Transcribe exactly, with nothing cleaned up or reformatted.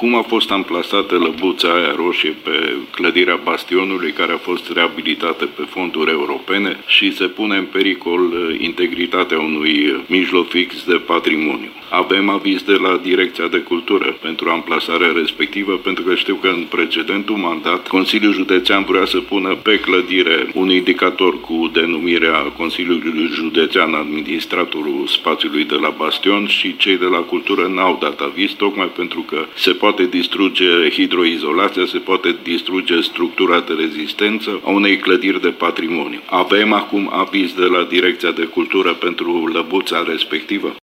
cum a fost amplasată lăbuța aia roșie pe clădirea Bastionului, care a fost reabilitată pe fonduri europene și se pune în pericol integritatea unui mijloc fix de patrimoniu. Avem aviz de la Direcția de Cultură pentru amplasarea respectivă, pentru că știu că în precedentul mandat Consiliul Județean vrea să pună pe clădire un indicator cu denumirea Consiliului Județean Administratorul Spațiului de la Bastion și cei de la Cultură n-au dat aviz, tocmai pentru că se poate distruge hidroizolația, se poate distruge structura de rezistență a unei clădiri de patrimoniu. Avem acum aviz de la Direcția de Cultură pentru lăbuța respectivă?